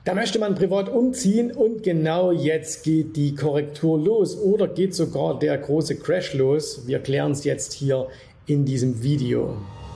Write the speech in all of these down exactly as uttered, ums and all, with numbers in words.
Da möchte man privat umziehen und genau jetzt geht die Korrektur los oder geht sogar der große Crash los. Wir klären es jetzt hier in diesem Video.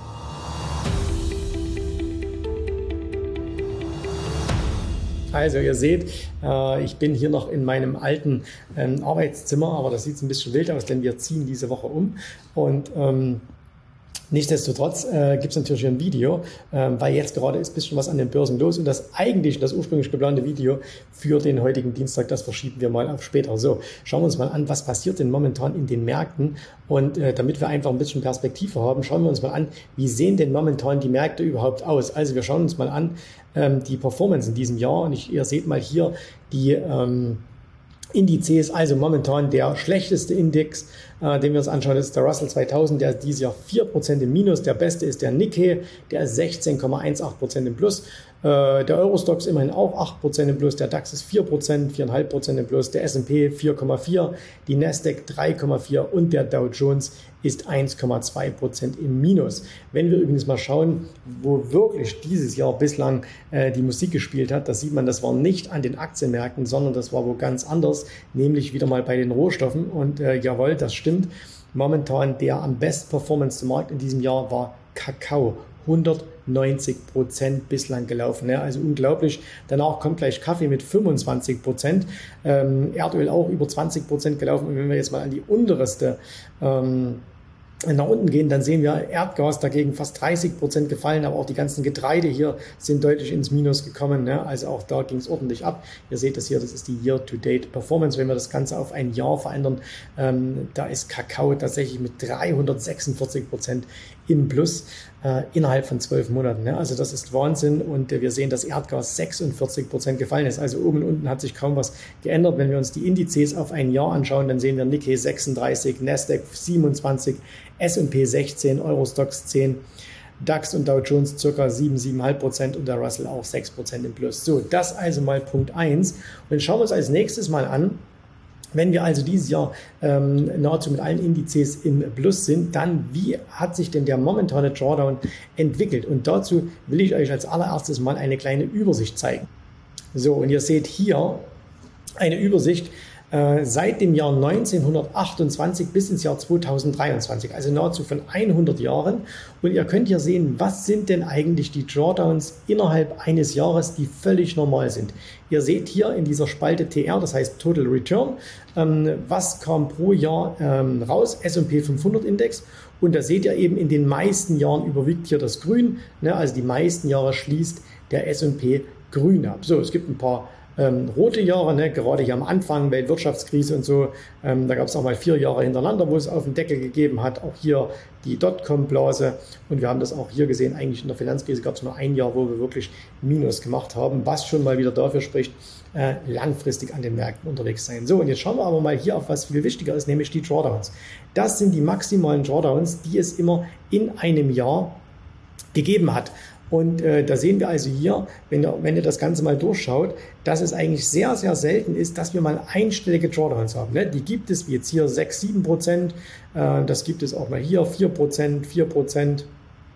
Also ihr seht, äh, ich bin hier noch in meinem alten ähm, Arbeitszimmer, aber das sieht ein bisschen wild aus, denn wir ziehen diese Woche um und ähm, nichtsdestotrotz äh, gibt es natürlich ein Video, äh, weil jetzt gerade ist ein bisschen was an den Börsen los und das eigentlich, das ursprünglich geplante Video für den heutigen Dienstag, das verschieben wir mal auf später. So, schauen wir uns mal an, was passiert denn momentan in den Märkten und äh, damit wir einfach ein bisschen Perspektive haben, schauen wir uns mal an, wie sehen denn momentan die Märkte überhaupt aus. Also wir schauen uns mal an ähm, die Performance in diesem Jahr und ich, ihr seht mal hier die ähm, Indizes, also momentan der schlechteste Index, äh, den wir uns anschauen, ist der Russell zweitausend, der ist dieses Jahr vier Prozent im Minus, der beste ist der Nikkei, der ist sechzehn Komma achtzehn Prozent im Plus, äh, der Eurostoxx immerhin auch acht Prozent im Plus, der DAX ist vier Prozent, vier Komma fünf Prozent im Plus, der S und P vier Komma vier, die Nasdaq drei Komma vier und der Dow Jones ist eins Komma zwei Prozent im Minus. Wenn wir übrigens mal schauen, wo wirklich dieses Jahr bislang äh, die Musik gespielt hat, das sieht man, das war nicht an den Aktienmärkten, sondern das war wo ganz anders, nämlich wieder mal bei den Rohstoffen. Und äh, jawohl, das stimmt. Momentan der am besten performance Markt in diesem Jahr war Kakao. hundertneunzig Prozent bislang gelaufen, ne? Also unglaublich. Danach kommt gleich Kaffee mit fünfundzwanzig Prozent, ähm, Erdöl auch über zwanzig Prozent gelaufen. Und wenn wir jetzt mal an die unterste ähm, nach unten gehen, dann sehen wir Erdgas dagegen fast dreißig Prozent gefallen, aber auch die ganzen Getreide hier sind deutlich ins Minus gekommen, ne? Also auch da ging es ordentlich ab. Ihr seht das hier, das ist die Year-to-Date-Performance. Wenn wir das Ganze auf ein Jahr verändern, ähm, da ist Kakao tatsächlich mit dreihundertsechsundvierzig Prozent im Plus äh, innerhalb von zwölf Monaten. Ne? Also das ist Wahnsinn und äh, wir sehen, dass Erdgas sechsundvierzig Prozent gefallen ist. Also oben und unten hat sich kaum was geändert. Wenn wir uns die Indizes auf ein Jahr anschauen, dann sehen wir Nikkei sechsunddreißig, Nasdaq siebenundzwanzig, S und P sechzehn, Eurostoxx zehn, DAX und Dow Jones ca. sieben, sieben Komma fünf Prozent und der Russell auch sechs Prozent im Plus. So, das also mal Punkt eins. Und dann schauen wir uns als nächstes mal an, wenn wir also dieses Jahr ähm, nahezu mit allen Indizes im Plus sind, dann wie hat sich denn der momentane Drawdown entwickelt? Und dazu will ich euch als allererstes mal eine kleine Übersicht zeigen. So, und ihr seht hier eine Übersicht äh, seit dem Jahr neunzehnhundertachtundzwanzig bis ins Jahr zweitausenddreiundzwanzig, also nahezu von hundert Jahren. Und ihr könnt hier sehen, was sind denn eigentlich die Drawdowns innerhalb eines Jahres, die völlig normal sind. Ihr seht hier in dieser Spalte T R, das heißt Total Return, ähm, was kam pro Jahr ähm, raus, S und P fünfhundert Index. Und da seht ihr eben, in den meisten Jahren überwiegt hier das Grün, ne, also die meisten Jahre schließt der S und P grün ab. So, es gibt ein paar Ähm, rote Jahre, ne, gerade hier am Anfang, Weltwirtschaftskrise und so, ähm, da gab es auch mal vier Jahre hintereinander, wo es auf den Deckel gegeben hat, auch hier die Dotcom-Blase und wir haben das auch hier gesehen, eigentlich in der Finanzkrise gab es nur ein Jahr, wo wir wirklich Minus gemacht haben, was schon mal wieder dafür spricht, äh, langfristig an den Märkten unterwegs sein. So, und jetzt schauen wir aber mal hier auf was viel wichtiger ist, nämlich die Drawdowns. Das sind die maximalen Drawdowns, die es immer in einem Jahr gegeben hat. Und äh, da sehen wir also hier, wenn ihr, wenn ihr das Ganze mal durchschaut, dass es eigentlich sehr, sehr selten ist, dass wir mal einstellige Drawdowns haben. Ne? Die gibt es, wie jetzt hier sechs, sieben Prozent, äh, das gibt es auch mal hier, vier Prozent, vier Prozent.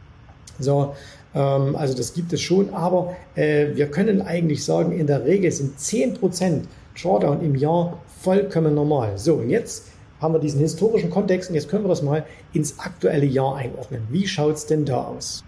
So, ähm, also das gibt es schon, aber äh, wir können eigentlich sagen, in der Regel sind zehn Prozent Drawdown im Jahr vollkommen normal. So, und jetzt haben wir diesen historischen Kontext und jetzt können wir das mal ins aktuelle Jahr einordnen. Wie schaut es denn da aus?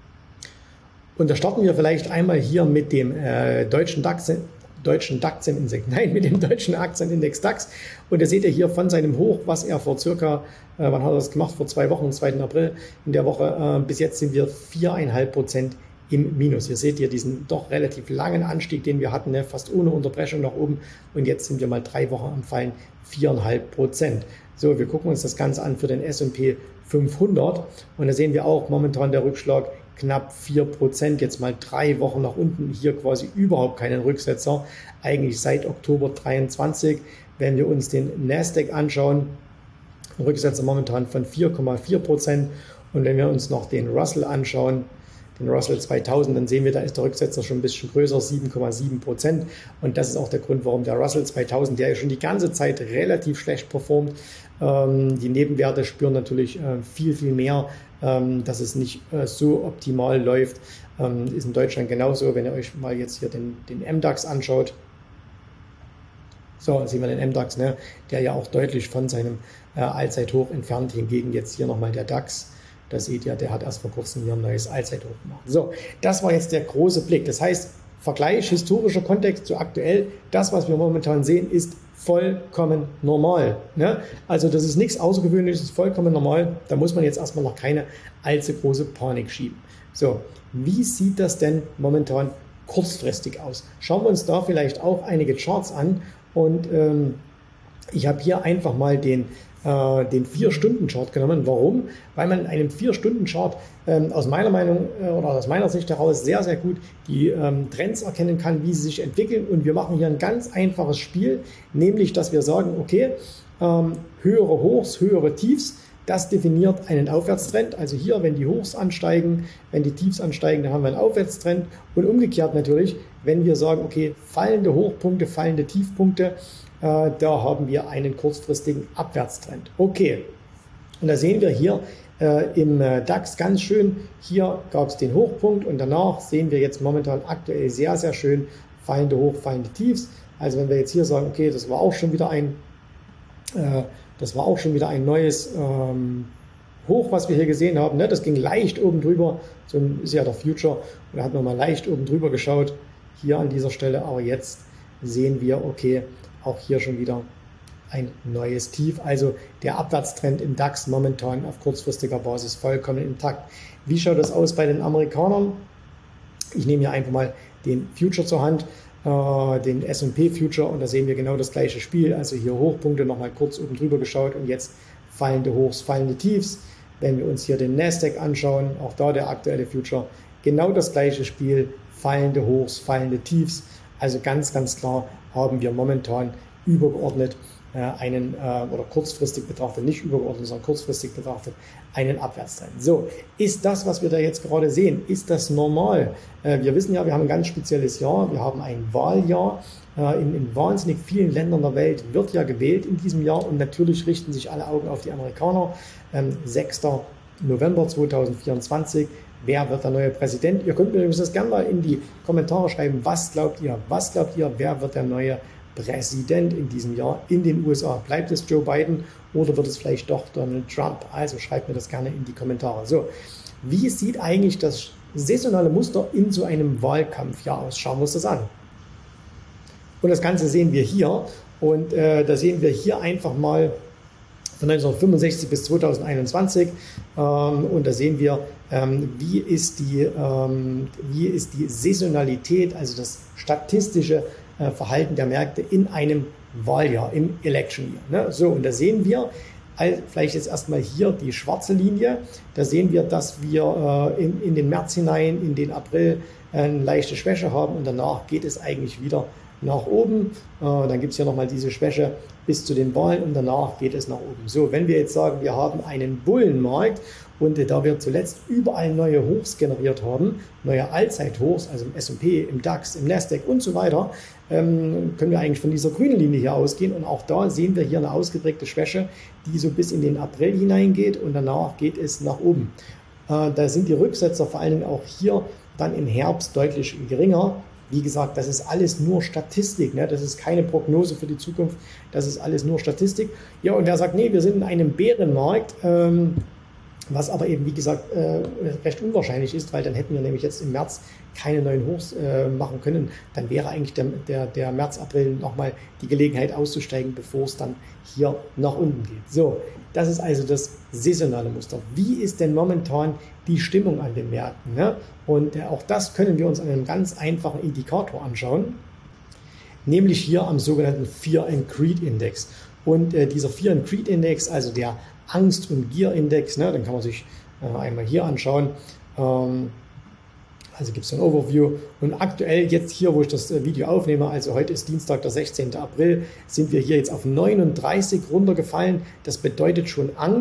Und da starten wir vielleicht einmal hier mit dem äh, deutschen DAX, deutschen DAX-Index, nein, mit dem deutschen Aktienindex DAX. Und da seht ihr hier von seinem Hoch, was er vor circa, äh, wann hat er das gemacht? Vor zwei Wochen, am zweiten April in der Woche. Äh, bis jetzt sind wir vier Komma fünf Prozent im Minus. Ihr seht hier diesen doch relativ langen Anstieg, den wir hatten, ne, fast ohne Unterbrechung nach oben. Und jetzt sind wir mal drei Wochen am Fallen, vier Komma fünf Prozent. So, wir gucken uns das Ganze an für den S und P fünfhundert. Und da sehen wir auch momentan der Rückschlag knapp vier Prozent, jetzt mal drei Wochen nach unten, hier quasi überhaupt keinen Rücksetzer, eigentlich seit Oktober dreiundzwanzig. Wenn wir uns den Nasdaq anschauen, Rücksetzer momentan von vier Komma vier Prozent und wenn wir uns noch den Russell anschauen, den Russell zweitausend, dann sehen wir, da ist der Rücksetzer schon ein bisschen größer, sieben Komma sieben Prozent. Und das ist auch der Grund, warum der Russell zweitausend, der ja schon die ganze Zeit relativ schlecht performt, ähm, die Nebenwerte spüren natürlich äh, viel, viel mehr, ähm, dass es nicht äh, so optimal läuft. Ähm, ist in Deutschland genauso, wenn ihr euch mal jetzt hier den, den M DAX anschaut. So, sehen wir den M DAX, ne, der ja auch deutlich von seinem äh, Allzeithoch entfernt, hingegen jetzt hier nochmal der DAX. Da seht ihr, der hat erst vor kurzem hier ein neues Allzeithoch gemacht. So, das war jetzt der große Blick. Das heißt, Vergleich, historischer Kontext zu aktuell, das, was wir momentan sehen, ist vollkommen normal. Ne? Also das ist nichts Außergewöhnliches, ist vollkommen normal. Da muss man jetzt erstmal noch keine allzu große Panik schieben. So, wie sieht das denn momentan kurzfristig aus? Schauen wir uns da vielleicht auch einige Charts an. Und ähm, ich habe hier einfach mal den, äh, den vier Stunden Chart genommen. Warum? Weil man in einem vier Stunden Chart ähm, aus meiner Meinung äh, oder aus meiner Sicht heraus sehr, sehr gut die ähm, Trends erkennen kann, wie sie sich entwickeln. Und wir machen hier ein ganz einfaches Spiel, nämlich, dass wir sagen, okay, ähm, höhere Hochs, höhere Tiefs, das definiert einen Aufwärtstrend. Also hier, wenn die Hochs ansteigen, wenn die Tiefs ansteigen, dann haben wir einen Aufwärtstrend. Und umgekehrt natürlich, wenn wir sagen, okay, fallende Hochpunkte, fallende Tiefpunkte, äh, da haben wir einen kurzfristigen Abwärtstrend. Okay, und da sehen wir hier äh, im äh, DAX ganz schön, hier gab es den Hochpunkt und danach sehen wir jetzt momentan aktuell sehr, sehr schön fallende Hoch, fallende Tiefs. Also wenn wir jetzt hier sagen, okay, das war auch schon wieder ein äh, Das war auch schon wieder ein neues ähm, Hoch, was wir hier gesehen haben. Ne? Das ging leicht oben drüber. So ist ja der Future. Und da hat man mal leicht oben drüber geschaut, hier an dieser Stelle. Aber jetzt sehen wir, okay, auch hier schon wieder ein neues Tief. Also der Abwärtstrend im DAX momentan auf kurzfristiger Basis vollkommen intakt. Wie schaut das aus bei den Amerikanern? Ich nehme hier einfach mal den Future zur Hand, den S und P Future, und da sehen wir genau das gleiche Spiel. Also hier Hochpunkte, nochmal kurz oben drüber geschaut und jetzt fallende Hochs, fallende Tiefs. Wenn wir uns hier den Nasdaq anschauen, auch da der aktuelle Future, genau das gleiche Spiel, fallende Hochs, fallende Tiefs. Also ganz, ganz klar haben wir momentan übergeordnet äh, einen, äh, oder kurzfristig betrachtet, nicht übergeordnet, sondern kurzfristig betrachtet, einen Abwärtstrend. So, ist das, was wir da jetzt gerade sehen, ist das normal? Äh, wir wissen ja, wir haben ein ganz spezielles Jahr, wir haben ein Wahljahr. Äh, in, in wahnsinnig vielen Ländern der Welt wird ja gewählt in diesem Jahr und natürlich richten sich alle Augen auf die Amerikaner. Ähm, sechster November zweitausendvierundzwanzig. Wer wird der neue Präsident? Ihr könnt mir das gerne mal in die Kommentare schreiben. Was glaubt ihr? Was glaubt ihr? Wer wird der neue Präsident in diesem Jahr in den U S A? Bleibt es Joe Biden oder wird es vielleicht doch Donald Trump? Also schreibt mir das gerne in die Kommentare. So, wie sieht eigentlich das saisonale Muster in so einem Wahlkampfjahr aus? Schauen wir uns das an. Und das Ganze sehen wir hier. Und äh, da sehen wir hier einfach mal von neunzehnhundertfünfundsechzig bis zweitausendeinundzwanzig. Ähm, und da sehen wir, ähm, wie, ist die, ähm, wie ist die Saisonalität, also das statistische äh, Verhalten der Märkte in einem Wahljahr, im Election Year. Ne? So, und da sehen wir, vielleicht jetzt erstmal hier die schwarze Linie, da sehen wir, dass wir äh, in, in den März hinein, in den April äh, eine leichte Schwäche haben und danach geht es eigentlich wieder nach oben. Äh, dann gibt es hier nochmal diese Schwäche bis zu den Wahlen und danach geht es nach oben. So, wenn wir jetzt sagen, wir haben einen Bullenmarkt und äh, da wir zuletzt überall neue Hochs generiert haben, neue Allzeithochs, also im S und P, im DAX, im Nasdaq und so weiter, ähm, können wir eigentlich von dieser grünen Linie hier ausgehen und auch da sehen wir hier eine ausgeprägte Schwäche, die so bis in den April hineingeht und danach geht es nach oben. Äh, da sind die Rücksetzer vor allen Dingen auch hier dann im Herbst deutlich geringer. Wie gesagt, das ist alles nur Statistik, ne? Das ist keine Prognose für die Zukunft, das ist alles nur Statistik. Ja, und wer sagt, nee, wir sind in einem Bärenmarkt, ähm, was aber eben, wie gesagt, äh, recht unwahrscheinlich ist, weil dann hätten wir nämlich jetzt im März keine neuen Hochs äh, machen können. Dann wäre eigentlich der, der, der März, April nochmal die Gelegenheit auszusteigen, bevor es dann hier nach unten geht. So, das ist also das saisonale Muster. Wie ist denn momentan die Stimmung an den Märkten? Ne? Und äh, auch das können wir uns an einem ganz einfachen Indikator anschauen, nämlich hier am sogenannten Fear and Greed Index. Und äh, dieser Fear and Greed Index, also der Angst- und Gier-Index, ne, den kann man sich äh, einmal hier anschauen. Ähm, also gibt es ein Overview. Und aktuell jetzt hier, wo ich das Video aufnehme, also heute ist Dienstag, der sechzehnte April, sind wir hier jetzt auf neununddreißig runtergefallen. Das bedeutet schon Angst.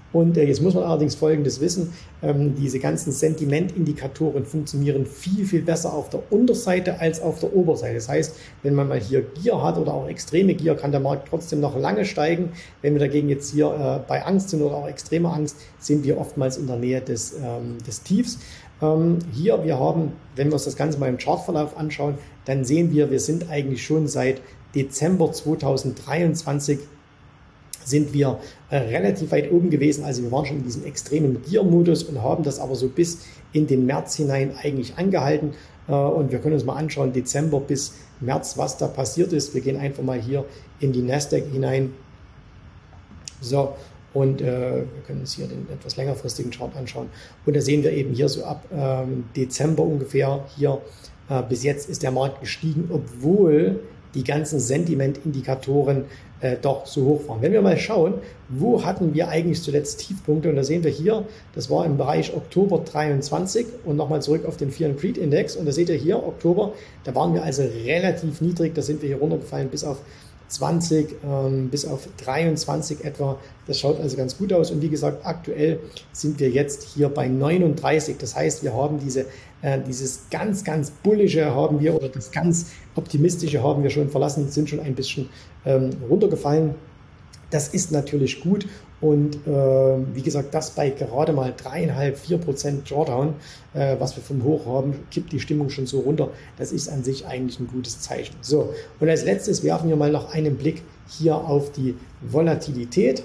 Und äh, jetzt muss man allerdings Folgendes wissen, ähm, diese ganzen Sentimentindikatoren funktionieren viel, viel besser auf der Unterseite als auf der Oberseite. Das heißt, wenn man mal hier Gier hat oder auch extreme Gier, kann der Markt trotzdem noch lange steigen. Wenn wir dagegen jetzt hier äh, bei Angst sind oder auch extremer Angst, sind wir oftmals in der Nähe des, ähm, des Tiefs. Ähm, hier, wir haben, wenn wir uns das Ganze mal im Chartverlauf anschauen, dann sehen wir, wir sind eigentlich schon seit Dezember zweitausenddreiundzwanzig sind wir äh, relativ weit oben gewesen. Also wir waren schon in diesem extremen Gier-Modus und haben das aber so bis in den März hinein eigentlich angehalten. Äh, und wir können uns mal anschauen, Dezember bis März, was da passiert ist. Wir gehen einfach mal hier in die Nasdaq hinein. So, und äh, wir können uns hier den etwas längerfristigen Chart anschauen. Und da sehen wir eben hier so ab ähm, Dezember ungefähr hier äh, bis jetzt ist der Markt gestiegen, obwohl die ganzen Sentimentindikatoren äh, doch so hoch waren. Wenn wir mal schauen, wo hatten wir eigentlich zuletzt Tiefpunkte, und da sehen wir hier, das war im Bereich Oktober dreiundzwanzig und nochmal zurück auf den Fear and Greed Index, und da seht ihr hier Oktober, da waren wir also relativ niedrig, da sind wir hier runtergefallen bis auf zwanzig, ähm, bis auf dreiundzwanzig etwa. Das schaut also ganz gut aus, und wie gesagt, aktuell sind wir jetzt hier bei neununddreißig. Das heißt, wir haben diese, äh, dieses ganz, ganz bullische haben wir, oder das ganz optimistische haben wir schon verlassen, sind schon ein bisschen ähm, runtergefallen. Das ist natürlich gut, und äh, wie gesagt, das bei gerade mal drei Komma fünf, vier Prozent Drawdown, äh, was wir vom Hoch haben, kippt die Stimmung schon so runter. Das ist an sich eigentlich ein gutes Zeichen. So, und als letztes werfen wir mal noch einen Blick hier auf die Volatilität.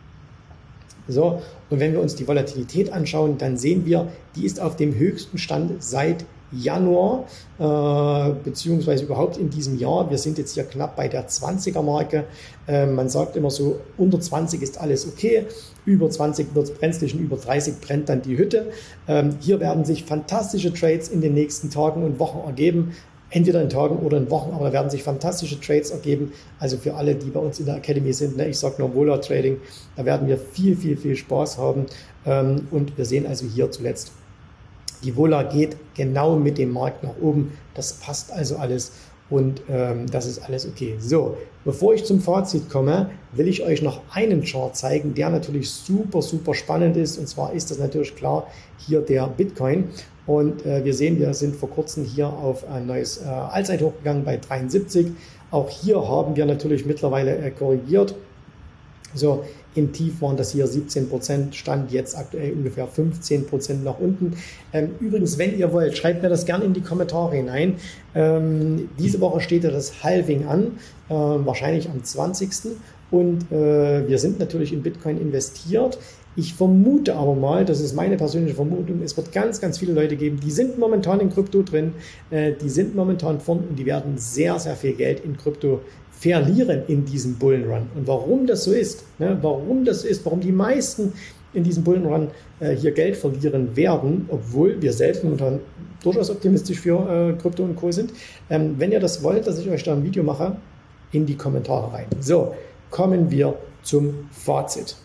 So, und wenn wir uns die Volatilität anschauen, dann sehen wir, die ist auf dem höchsten Stand seit Januar, äh, beziehungsweise überhaupt in diesem Jahr. Wir sind jetzt hier knapp bei der zwanziger Marke. Äh, man sagt immer so, unter zwanzig ist alles okay, über zwanzig wird es brenzlig und über dreißig brennt dann die Hütte. Ähm, hier werden sich fantastische Trades in den nächsten Tagen und Wochen ergeben, entweder in Tagen oder in Wochen, aber da werden sich fantastische Trades ergeben. Also für alle, die bei uns in der Academy sind, ne, ich sage nur Vola Trading, da werden wir viel, viel, viel Spaß haben. Ähm, und wir sehen also hier zuletzt, die Vola geht genau mit dem Markt nach oben. Das passt also alles, und ähm, das ist alles okay. So, bevor ich zum Fazit komme, will ich euch noch einen Chart zeigen, der natürlich super, super spannend ist. Und zwar ist das natürlich klar hier der Bitcoin. Und äh, wir sehen, wir sind vor kurzem hier auf ein neues äh, Allzeithoch gegangen bei dreiundsiebzig. Auch hier haben wir natürlich mittlerweile äh, korrigiert. So, im Tief waren das hier siebzehn Prozent, stand jetzt aktuell ungefähr fünfzehn Prozent nach unten. Ähm, übrigens, wenn ihr wollt, schreibt mir das gerne in die Kommentare hinein. Ähm, diese Woche steht ja das Halving an, äh, wahrscheinlich am zwanzigsten Und äh, wir sind natürlich in Bitcoin investiert. Ich vermute aber mal, das ist meine persönliche Vermutung, es wird ganz, ganz viele Leute geben, die sind momentan in Krypto drin, äh, die sind momentan vorn, und die werden sehr, sehr viel Geld in Krypto verlieren in diesem Bullenrun. Und warum das so ist, ne, warum das ist, warum die meisten in diesem Bullenrun äh, hier Geld verlieren werden, obwohl wir selbst momentan durchaus optimistisch für äh, Krypto und Co. sind. Ähm, wenn ihr das wollt, dass ich euch da ein Video mache, in die Kommentare rein. So, kommen wir zum Fazit.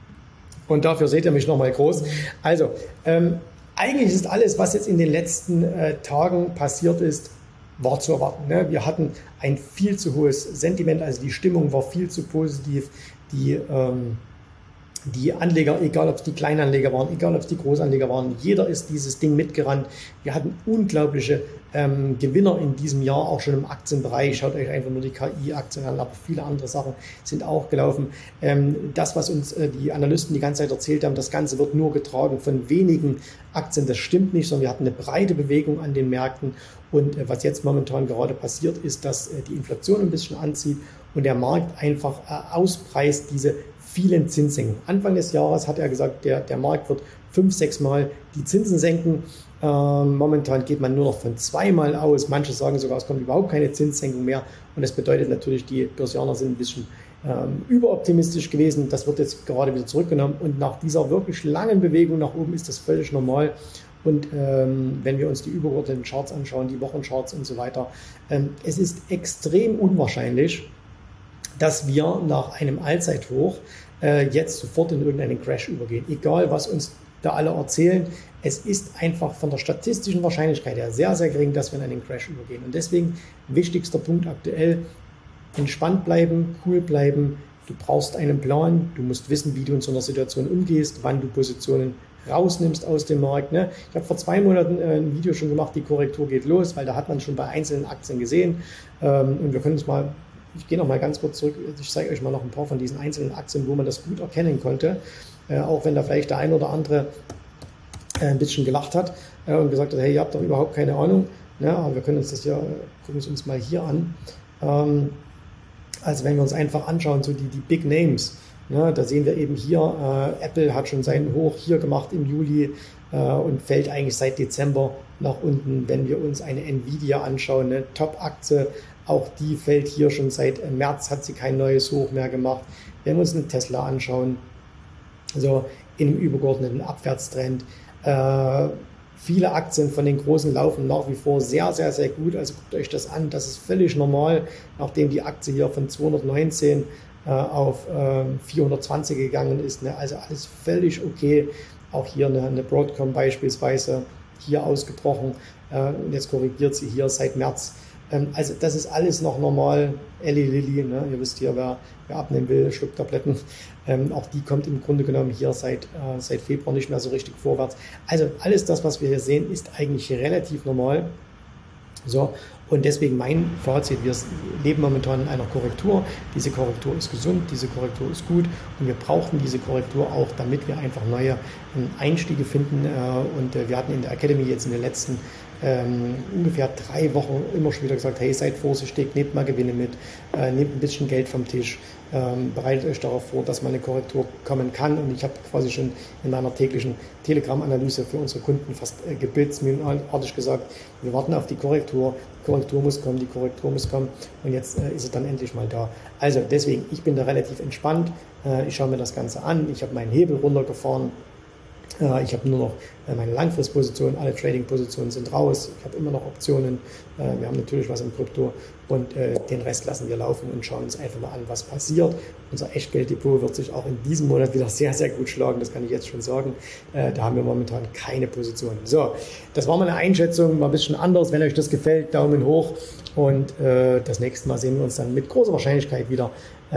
Und dafür seht ihr mich nochmal groß. Also, ähm, eigentlich ist alles, was jetzt in den letzten äh, Tagen passiert ist, war zu erwarten. Ne? Wir hatten ein viel zu hohes Sentiment, also die Stimmung war viel zu positiv. Die, ähm, die Anleger, egal ob es die Kleinanleger waren, egal ob es die Großanleger waren, jeder ist dieses Ding mitgerannt. Wir hatten unglaubliche ähm, Gewinner in diesem Jahr, auch schon im Aktienbereich. Schaut euch einfach nur die K I-Aktien an, aber viele andere Sachen sind auch gelaufen. Ähm, das, was uns äh, die Analysten die ganze Zeit erzählt haben, das Ganze wird nur getragen von wenigen Aktien, das stimmt nicht, sondern wir hatten eine breite Bewegung an den Märkten. Und äh, was jetzt momentan gerade passiert, ist, dass äh, die Inflation ein bisschen anzieht und der Markt einfach äh, auspreist diese vielen Zinssenkungen. Anfang des Jahres hat er gesagt, der, der Markt wird fünf, sechs Mal die Zinsen senken. Ähm, momentan geht man nur noch von zweimal aus. Manche sagen sogar, es kommt überhaupt keine Zinssenkung mehr. Und das bedeutet natürlich, die Börsianer sind ein bisschen ähm, überoptimistisch gewesen. Das wird jetzt gerade wieder zurückgenommen. Und nach dieser wirklich langen Bewegung nach oben ist das völlig normal. Und ähm, wenn wir uns die übergeordneten Charts anschauen, die Wochencharts und so weiter, ähm, es ist extrem unwahrscheinlich, dass wir nach einem Allzeithoch äh, jetzt sofort in irgendeinen Crash übergehen. Egal, was uns da alle erzählen, es ist einfach von der statistischen Wahrscheinlichkeit her sehr, sehr gering, dass wir in einen Crash übergehen. Und deswegen wichtigster Punkt aktuell, entspannt bleiben, cool bleiben, Du brauchst einen Plan, du musst wissen, wie du in so einer Situation umgehst, wann du Positionen rausnimmst aus dem Markt. Ne? Ich habe vor zwei Monaten äh, ein Video schon gemacht, die Korrektur geht los, weil da hat man schon bei einzelnen Aktien gesehen. Ähm, und wir können uns mal, ich gehe noch mal ganz kurz zurück, ich zeige euch mal noch ein paar von diesen einzelnen Aktien, wo man das gut erkennen konnte, äh, auch wenn da vielleicht der ein oder andere äh, ein bisschen gelacht hat äh, und gesagt hat, hey, ihr habt doch überhaupt keine Ahnung. Ne? Aber wir können uns das hier, gucken es uns mal hier an. Ähm, also wenn wir uns einfach anschauen, so die, die Big Names, ja, da sehen wir eben hier, äh, Apple hat schon seinen Hoch hier gemacht im Juli äh, und fällt eigentlich seit Dezember nach unten. Wenn wir uns eine Nvidia anschauen, eine Top-Aktie, auch die fällt hier schon seit März, hat sie kein neues Hoch mehr gemacht. Wenn wir uns eine Tesla anschauen, also in einem übergeordneten Abwärtstrend, äh, viele Aktien von den Großen laufen nach wie vor sehr, sehr, sehr gut. Also guckt euch das an, das ist völlig normal, nachdem die Aktie hier von zweihundertneunzehn auf vierhundertzwanzig gegangen ist. Also alles völlig okay. Auch hier eine, eine Broadcom beispielsweise hier ausgebrochen. Und jetzt korrigiert sie hier seit März. Also das ist alles noch normal. Eli Lilly, ne? Ihr wisst hier, wer, wer abnehmen will, Schlucktabletten. Ähm, auch die kommt im Grunde genommen hier seit, äh, seit Februar nicht mehr so richtig vorwärts. Also alles das, was wir hier sehen, ist eigentlich relativ normal. So, und deswegen mein Fazit, wir leben momentan in einer Korrektur. Diese Korrektur ist gesund, diese Korrektur ist gut und wir brauchen diese Korrektur auch, damit wir einfach neue Einstiege finden. Und wir hatten in der Academy jetzt in den letzten ähm, ungefähr drei Wochen immer schon wieder gesagt, hey, seid vorsichtig, nehmt mal Gewinne mit, äh, nehmt ein bisschen Geld vom Tisch, ähm, bereitet euch darauf vor, dass mal eine Korrektur kommen kann. Und ich habe quasi schon in meiner täglichen Telegram-Analyse für unsere Kunden fast äh, gebetsmühlenartig gesagt, wir warten auf die Korrektur, die Korrektur muss kommen, die Korrektur muss kommen und jetzt äh, ist es dann endlich mal da. Also deswegen, ich bin da relativ entspannt, äh, ich schaue mir das Ganze an, ich habe meinen Hebel runtergefahren. Ich habe nur noch meine Langfristpositionen, alle Trading-Positionen sind raus. Ich habe immer noch Optionen. Wir haben natürlich was im Krypto und den Rest lassen wir laufen und schauen uns einfach mal an, was passiert. Unser Echtgelddepot wird sich auch in diesem Monat wieder sehr, sehr gut schlagen. Das kann ich jetzt schon sagen. Da haben wir momentan keine Positionen. So, das war mal eine Einschätzung, mal ein bisschen anders. Wenn euch das gefällt, Daumen hoch. Und das nächste Mal sehen wir uns dann mit großer Wahrscheinlichkeit wieder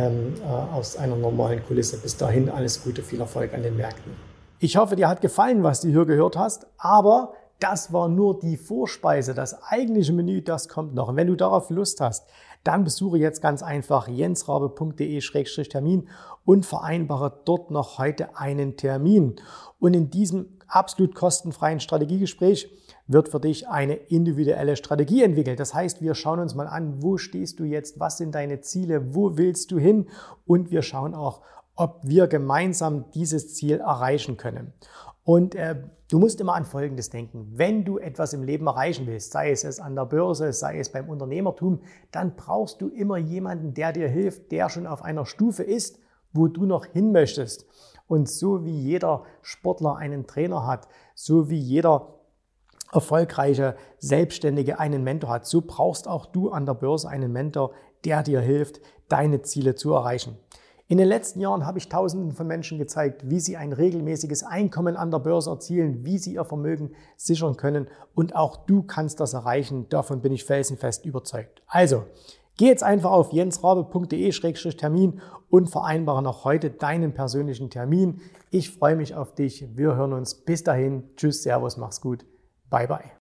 aus einer normalen Kulisse. Bis dahin alles Gute, viel Erfolg an den Märkten. Ich hoffe, dir hat gefallen, was du hier gehört hast, aber das war nur die Vorspeise. Das eigentliche Menü, das kommt noch. Und wenn du darauf Lust hast, dann besuche jetzt ganz einfach jensrabe punkt de Schrägstrich Termin und vereinbare dort noch heute einen Termin. Und in diesem absolut kostenfreien Strategiegespräch wird für dich eine individuelle Strategie entwickelt. Das heißt, wir schauen uns mal an, wo stehst du jetzt, was sind deine Ziele, wo willst du hin und wir schauen auch, ob wir gemeinsam dieses Ziel erreichen können. Und äh, du musst immer an Folgendes denken. Wenn du etwas im Leben erreichen willst, sei es, es an der Börse, sei es beim Unternehmertum, dann brauchst du immer jemanden, der dir hilft, der schon auf einer Stufe ist, wo du noch hin möchtest. Und so wie jeder Sportler einen Trainer hat, so wie jeder erfolgreiche Selbstständige einen Mentor hat, so brauchst auch du an der Börse einen Mentor, der dir hilft, deine Ziele zu erreichen. In den letzten Jahren habe ich Tausenden von Menschen gezeigt, wie sie ein regelmäßiges Einkommen an der Börse erzielen, wie sie ihr Vermögen sichern können und auch du kannst das erreichen. Davon bin ich felsenfest überzeugt. Also, geh jetzt einfach auf jensrabe punkt de Schrägstrich Termin und vereinbare noch heute deinen persönlichen Termin. Ich freue mich auf dich. Wir hören uns. Bis dahin. Tschüss, Servus, mach's gut. Bye, bye.